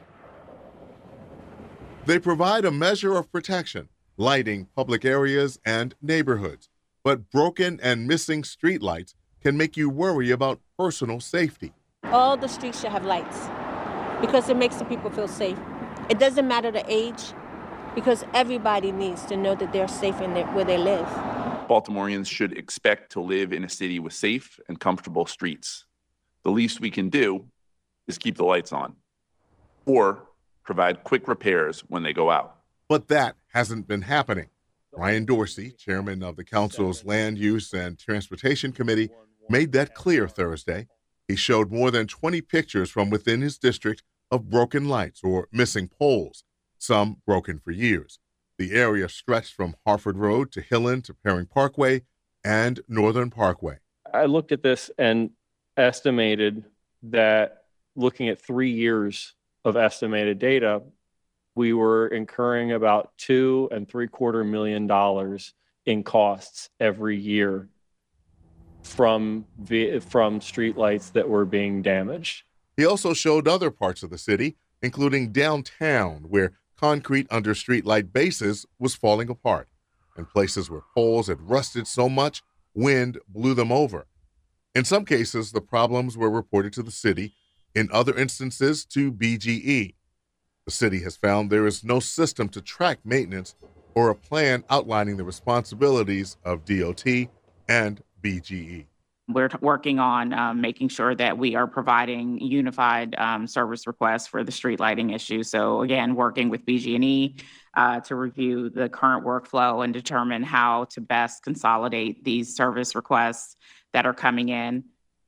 They provide a measure of protection, lighting public areas and neighborhoods. But broken and missing streetlights can make you worry about personal safety. All the streets should have lights because it makes the people feel safe. It doesn't matter the age because everybody needs to know that they're safe where they live. Baltimoreans should expect to live in a city with safe and comfortable streets. The least we can do is keep the lights on or provide quick repairs when they go out. But that hasn't been happening. Ryan Dorsey, chairman of the council's Land Use and Transportation Committee, made that clear Thursday. He showed more than 20 pictures from within his district of broken lights or missing poles, some broken for years. The area stretched from Harford Road to Hillen to Perring Parkway and Northern Parkway. I looked at this and estimated that looking at 3 years of estimated data, we were incurring about $2.75 million in costs every year from streetlights that were being damaged. He also showed other parts of the city, including downtown, where concrete under streetlight bases was falling apart, and places where poles had rusted so much wind blew them over. In some cases, the problems were reported to the city. In other instances, to BGE. The city has found there is no system to track maintenance or a plan outlining the responsibilities of DOT and BGE. We're working on making sure that we are providing unified service requests for the street lighting issue. So again, working with BG&E to review the current workflow and determine how to best consolidate these service requests that are coming in.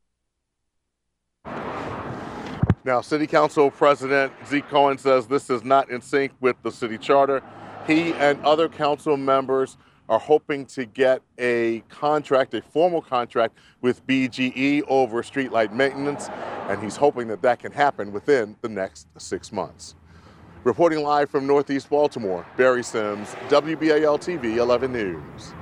Now, City Council President Zeke Cohen says this is not in sync with the city charter. He and other council members are hoping to get a formal contract with BGE over streetlight maintenance, and he's hoping that that can happen within the next 6 months. Reporting live from Northeast Baltimore, Barry Sims, WBAL-TV 11 News.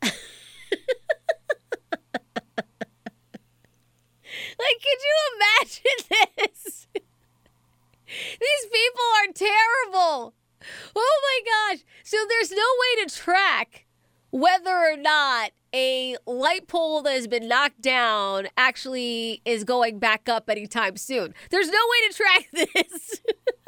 Like, could you imagine this? These people are terrible. Oh my gosh. So there's no way to track whether or not a light pole that has been knocked down actually is going back up anytime soon. There's no way to track this.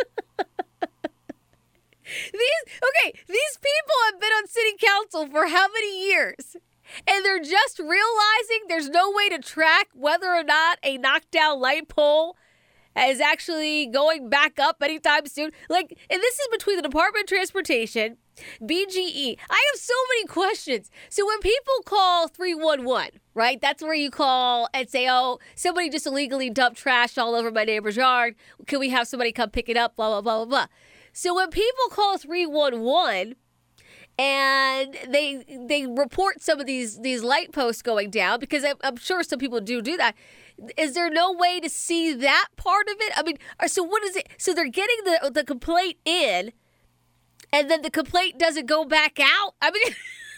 These people have been on city council for how many years? And they're just realizing there's no way to track whether or not a knocked down light pole is actually going back up anytime soon. Like, and this is between the Department of Transportation, BGE. I have so many questions. So when people call 311, right, that's where you call and say, oh, somebody just illegally dumped trash all over my neighbor's yard. Can we have somebody come pick it up? Blah, blah, blah, blah, blah. So when people call 311, and they report some of these light posts going down, because I'm sure some people do that. Is there no way to see that part of it? I mean, so what is it? So they're getting the complaint in, and then the complaint doesn't go back out? I mean,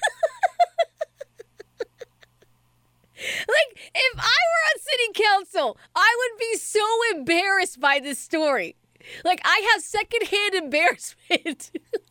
like, if I were on city council, I would be so embarrassed by this story. Like, I have secondhand embarrassment.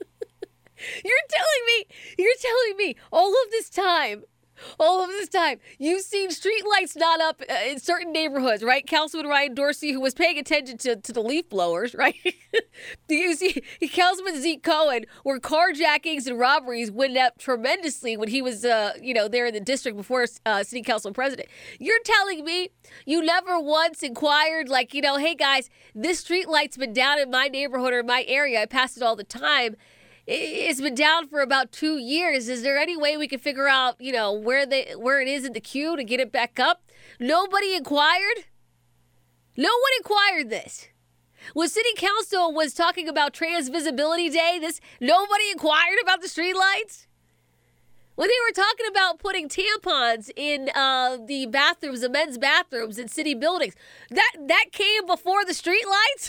You're telling me all of this time, you've seen streetlights not up in certain neighborhoods, right? Councilman Ryan Dorsey, who was paying attention to the leaf blowers, right? You see Councilman Zeke Cohen, where carjackings and robberies went up tremendously when he was, there in the district before city council president. You're telling me you never once inquired, like, hey guys, this streetlight's been down in my neighborhood or my area. I pass it all the time. It's been down for about 2 years. Is there any way we can figure out, where it is in the queue to get it back up? Nobody inquired? No one inquired this. When City Council was talking about Trans Visibility Day, nobody inquired about the streetlights? When they were talking about putting tampons in the bathrooms, the men's bathrooms in city buildings, that came before the streetlights?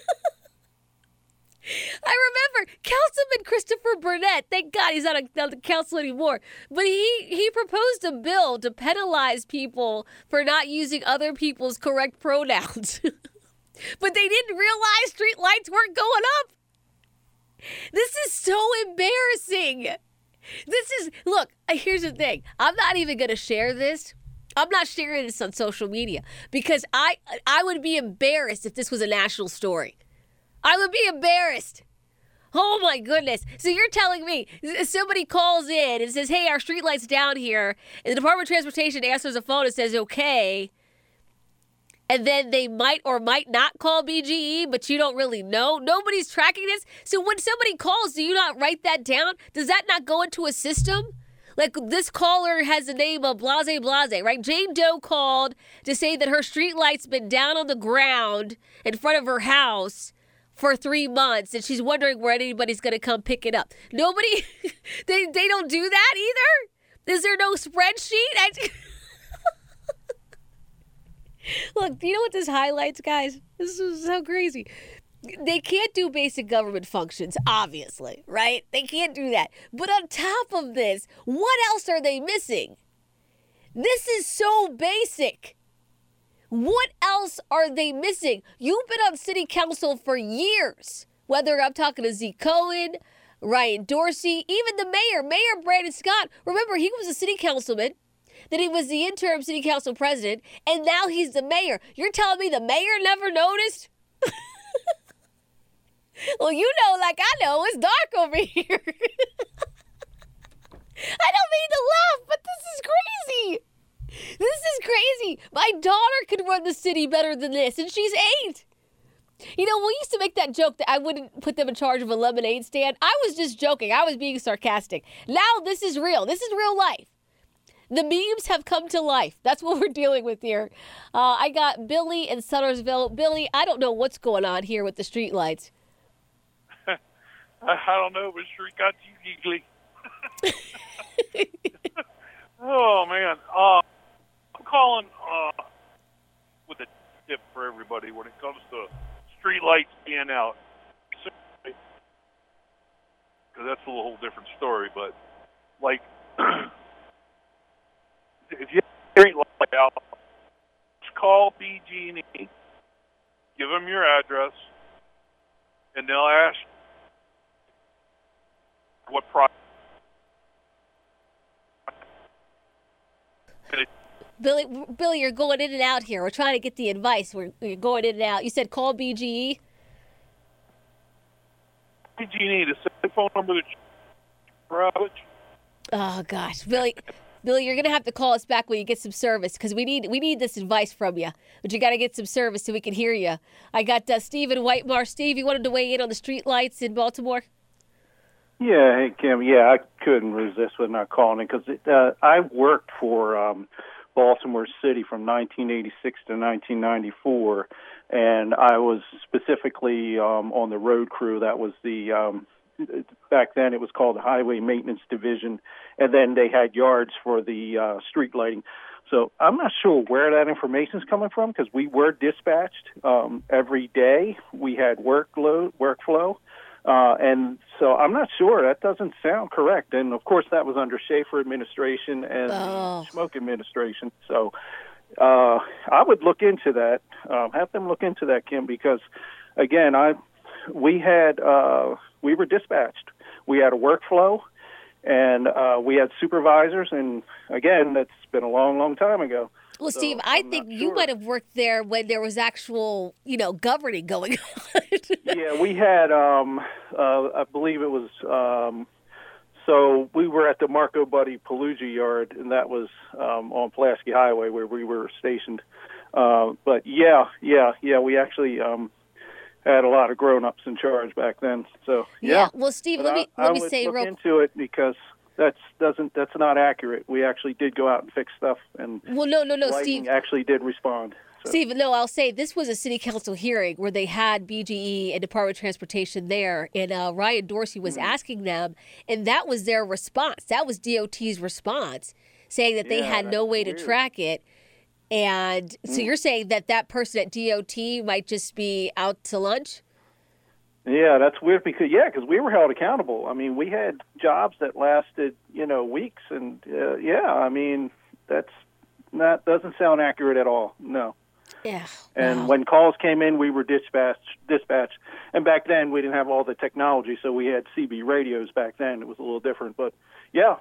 I remember Councilman Christopher Burnett, thank God he's not on the council anymore, but he proposed a bill to penalize people for not using other people's correct pronouns. But they didn't realize street lights weren't going up. This is so embarrassing. Look, here's the thing. I'm not even going to share this. I'm not sharing this on social media because I would be embarrassed if this was a national story. I would be embarrassed. Oh, my goodness. So you're telling me somebody calls in and says, hey, our streetlight's down here, and the Department of Transportation answers the phone and says, okay, and then they might or might not call BGE, but you don't really know? Nobody's tracking this? So when somebody calls, do you not write that down? Does that not go into a system? Like this caller has the name of Blase Blase, right? Jane Doe called to say that her streetlight's been down on the ground in front of her house for 3 months, and she's wondering where anybody's going to come pick it up. Nobody, they don't do that either? Is there no spreadsheet? Look, do you know what this highlights, guys? This is so crazy. They can't do basic government functions, obviously, right? They can't do that. But on top of this, what else are they missing? This is so basic. What else are they missing? You've been on city council for years, whether I'm talking to Z. Cohen, Ryan Dorsey, even the mayor, Mayor Brandon Scott. Remember, he was a city councilman, then he was the interim city council president, and now he's the mayor. You're telling me the mayor never noticed? Well, you know, like I know, it's dark over here. I don't mean to laugh, but this is crazy. This is crazy. My daughter could run the city better than this, and she's 8. You know, we used to make that joke that I wouldn't put them in charge of a lemonade stand. I was just joking. I was being sarcastic. Now this is real. This is real life. The memes have come to life. That's what we're dealing with here. I got Billy in Suttersville. Billy, I don't know what's going on here with the streetlights. I don't know, but sure got you giggly. Oh, man. I'm calling with a tip for everybody when it comes to street lights being out. Because that's a whole different story. But, like, if you have a street light out, just call BG&E, give them your address, and they'll ask what price. Billy, you're going in and out here. We're trying to get the advice. We're going in and out. You said call BGE? BG&E, the same phone number that you Oh, gosh. Billy, you're going to have to call us back when you get some service because we need this advice from you. But you got to get some service so we can hear you. I got Steve in Whitemar. Steve, you wanted to weigh in on the street lights in Baltimore? Yeah, hey, Kim. Yeah, I couldn't resist with not calling it because I worked for Baltimore City from 1986 to 1994, and I was specifically on the road crew. That was the back then it was called the Highway Maintenance Division, and then they had yards for the street lighting. So I'm not sure where that information is coming from because we were dispatched every day. We had workflow. And so I'm not sure. That doesn't sound correct. And, of course, that was under Schaefer administration and Schmoke administration. So I would look into that, have them look into that, Kim, because, again, we were dispatched. We had a workflow, and we had supervisors. And, again, that's been a long, long time ago. Well, so Steve, I think you might have worked there when there was actual, governing going on. Yeah, we had, I believe it was, so we were at the Marco Buddy Palooza yard, and that was on Pulaski Highway where we were stationed. But, yeah, we actually had a lot of grown-ups in charge back then. So, yeah. Well, Steve, but let me say look into it because that's not accurate. We actually did go out and fix stuff, and no, lighting Steve actually did respond. So. Steve, no, I'll say this was a city council hearing where they had BGE and Department of Transportation there, and Ryan Dorsey was asking them, and that was their response. That was DOT's response, saying that they had no way to track it. And so you're saying that that person at DOT might just be out to lunch? Yeah, that's weird because we were held accountable. I mean, we had jobs that lasted, weeks, and I mean, that doesn't sound accurate at all. No. Yeah. And when calls came in, we were dispatched. And back then, we didn't have all the technology, so we had CB radios back then. It was a little different, but no,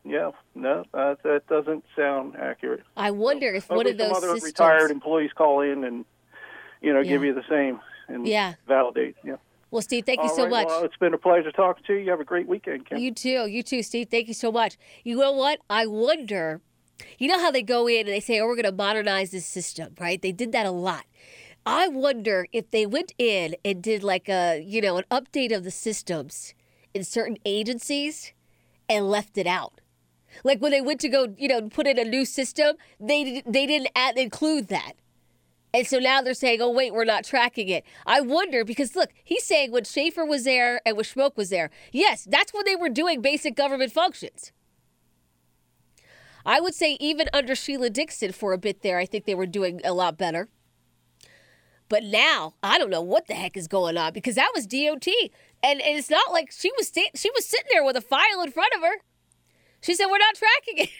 that doesn't sound accurate. I wonder if one of those some other systems... retired employees call in and, give you the same and validate. Yeah. Well, Steve, thank you so much. Well, it's been a pleasure talking to you. You have a great weekend, Kim. You too, Steve. Thank you so much. You know what? I wonder, you know how they go in and they say, we're going to modernize this system, right? They did that a lot. I wonder if they went in and did like an update of the systems in certain agencies and left it out. Like when they went to go, put in a new system, they didn't include that. And so now they're saying, oh, wait, we're not tracking it. I wonder, because look, he's saying when Schaefer was there and when Schmoke was there, yes, that's when they were doing basic government functions. I would say even under Sheila Dixon for a bit there, I think they were doing a lot better. But now, I don't know what the heck is going on, because that was DOT. And it's not like she was sitting there with a file in front of her. She said, we're not tracking it.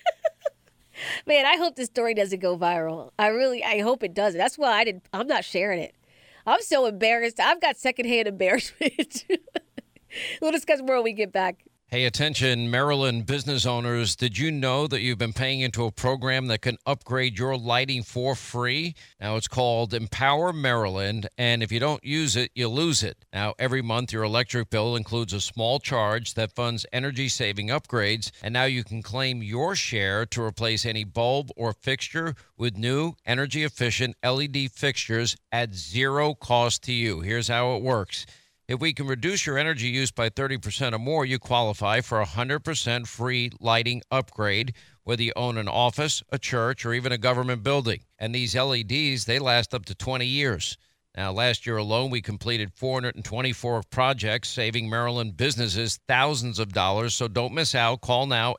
Man, I hope this story doesn't go viral. I hope it doesn't. That's why I'm not sharing it. I'm so embarrassed. I've got secondhand embarrassment. We'll discuss more when we get back. Hey, attention, Maryland business owners. Did you know that you've been paying into a program that can upgrade your lighting for free? Now, it's called Empower Maryland, and if you don't use it, you lose it. Now, every month, your electric bill includes a small charge that funds energy-saving upgrades, and now you can claim your share to replace any bulb or fixture with new energy-efficient LED fixtures at zero cost to you. Here's how it works. If we can reduce your energy use by 30% or more, you qualify for a 100% free lighting upgrade, whether you own an office, a church, or even a government building. And these LEDs, they last up to 20 years. Now, last year alone, we completed 424 projects, saving Maryland businesses thousands of dollars. So don't miss out. Call now,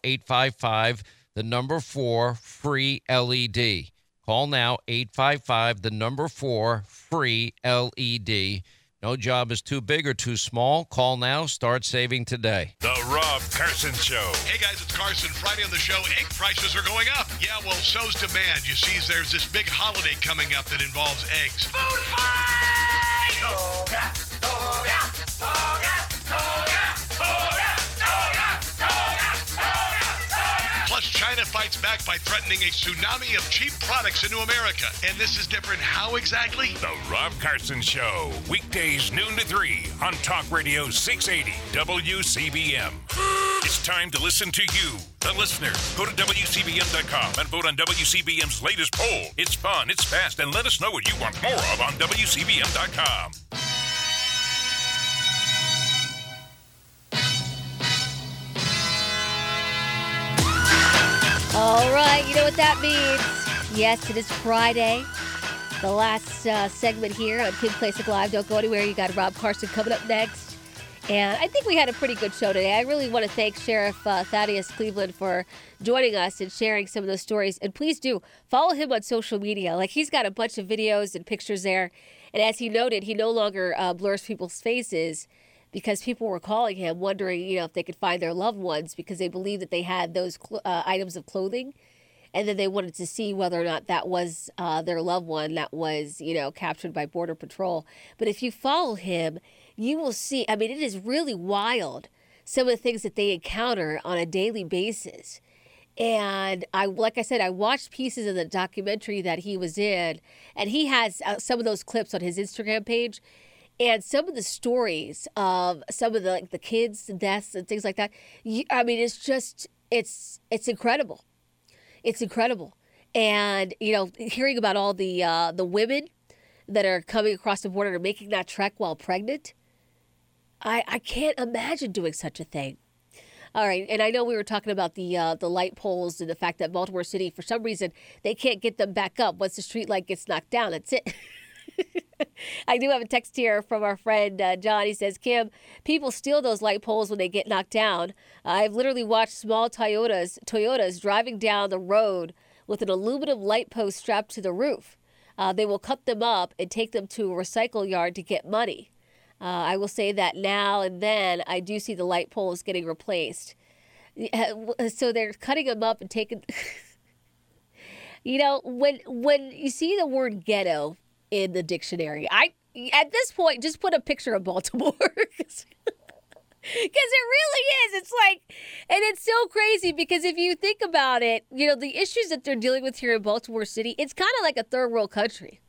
855-4 free LED. Call now, 855-4 free LED. No job is too big or too small. Call now. Start saving today. The Rob Carson Show. Hey, guys, it's Carson. Friday on the show, egg prices are going up. Yeah, well, so's demand. You see, there's this big holiday coming up that involves eggs. Food fight! Oh, yeah. Oh, yeah. Oh, yeah. Oh, yeah. Oh, yeah. Plus, China fights back by threatening a tsunami of cheap products into America. And this is different how exactly? The Rob Carson Show. Weekdays noon to 3 on Talk Radio 680 WCBM. It's time to listen to you, the listener. Go to WCBM.com and vote on WCBM's latest poll. It's fun, it's fast, and let us know what you want more of on WCBM.com. All right, you know what that means. Yes, it is Friday. The last segment here on Kim Klacik Live. Don't go anywhere. You got Rob Carson coming up next. And I think we had a pretty good show today. I really want to thank Sheriff Thaddeus Cleveland for joining us and sharing some of those stories. And please do follow him on social media. Like, he's got a bunch of videos and pictures there. And as he noted, he no longer blurs people's faces, because people were calling him wondering, if they could find their loved ones, because they believed that they had those items of clothing. And then they wanted to see whether or not that was their loved one that was, captured by Border Patrol. But if you follow him, you will see, it is really wild, some of the things that they encounter on a daily basis. And like I said, I watched pieces of the documentary that he was in, and he has some of those clips on his Instagram page. And some of the stories of some of the kids' deaths and things like that, it's incredible. It's incredible. And, hearing about all the women that are coming across the border and making that trek while pregnant, I can't imagine doing such a thing. All right, and I know we were talking about the light poles and the fact that Baltimore City, for some reason, they can't get them back up once the street light gets knocked down. That's it. I do have a text here from our friend John. He says, Kim, people steal those light poles when they get knocked down. I've literally watched small Toyotas driving down the road with an aluminum light post strapped to the roof. They will cut them up and take them to a recycle yard to get money. I will say that now and then I do see the light poles getting replaced. So they're cutting them up and taking... when you see the word ghetto in the dictionary, at this point, just put a picture of Baltimore. Because it really is. It's like, and it's so crazy because if you think about it, the issues that they're dealing with here in Baltimore City, it's kind of like a third world country.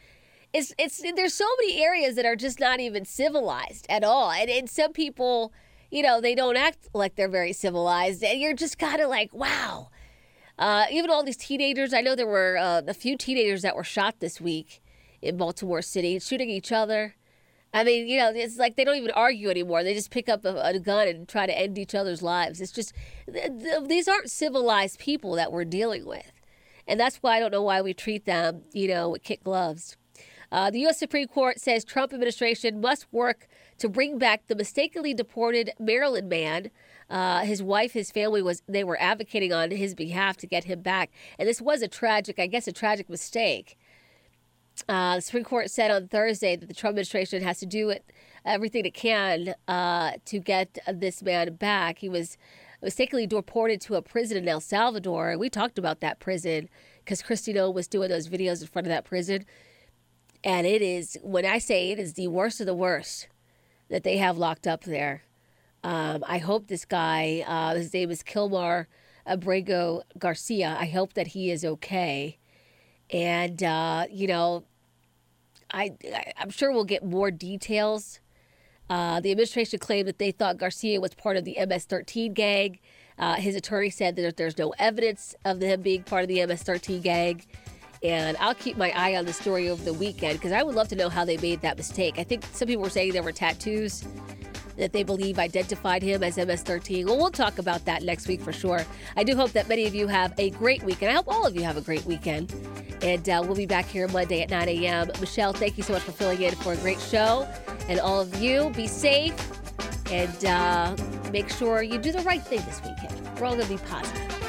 There's so many areas that are just not even civilized at all. And some people, they don't act like they're very civilized. And you're just kind of like, wow. Even all these teenagers, I know there were a few teenagers that were shot this week in Baltimore City, shooting each other. I mean, it's like they don't even argue anymore. They just pick up a gun and try to end each other's lives. It's just, these aren't civilized people that we're dealing with. And that's why I don't know why we treat them, with kid gloves. The U.S. Supreme Court says Trump administration must work to bring back the mistakenly deported Maryland man. His wife, his family, they were advocating on his behalf to get him back. And this was a tragic mistake. The Supreme Court said on Thursday that the Trump administration has to do everything it can to get this man back. He was mistakenly deported to a prison in El Salvador. And we talked about that prison because Kristi Noem was doing those videos in front of that prison. And it is, when I say it is the worst of the worst that they have locked up there. I hope this guy, his name is Kilmar Abrego Garcia, I hope that he is okay. And, I'm sure we'll get more details. The administration claimed that they thought Garcia was part of the MS-13 gang. His attorney said that there's no evidence of him being part of the MS-13 gang. And I'll keep my eye on the story over the weekend because I would love to know how they made that mistake. I think some people were saying there were tattoos that they believe identified him as MS-13. Well, we'll talk about that next week for sure. I do hope that many of you have a great weekend. I hope all of you have a great weekend. And we'll be back here Monday at 9 a.m. Michelle, thank you so much for filling in for a great show. And all of you, be safe and make sure you do the right thing this weekend. We're all going to be positive.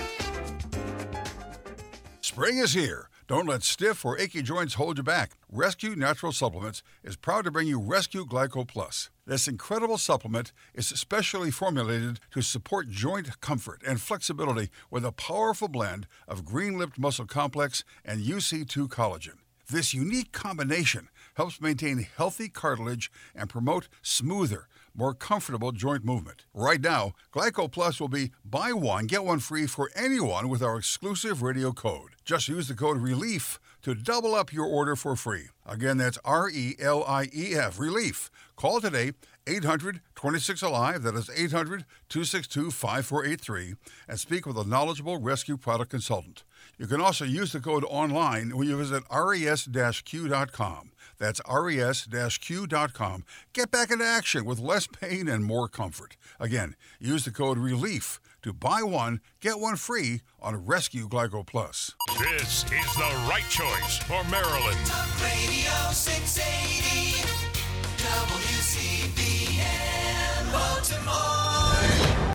Spring is here. Don't let stiff or achy joints hold you back. Rescue Natural Supplements is proud to bring you Rescue Glyco Plus. This incredible supplement is specially formulated to support joint comfort and flexibility with a powerful blend of green-lipped muscle complex and UC2 collagen. This unique combination helps maintain healthy cartilage and promote smoother, more comfortable joint movement. Right now, Glyco Plus will be buy one, get one free for anyone with our exclusive radio code. Just use the code RELIEF to double up your order for free. Again, that's RELIEF, RELIEF. Call today, 800-26-ALIVE, that is 800-262-5483, and speak with a knowledgeable rescue product consultant. You can also use the code online when you visit res-q.com. That's res-q.com. Get back into action with less pain and more comfort. Again, use the code RELIEF to buy one, get one free on Rescue Glyco Plus. This is the right choice for Maryland. Talk Radio 680 WCB.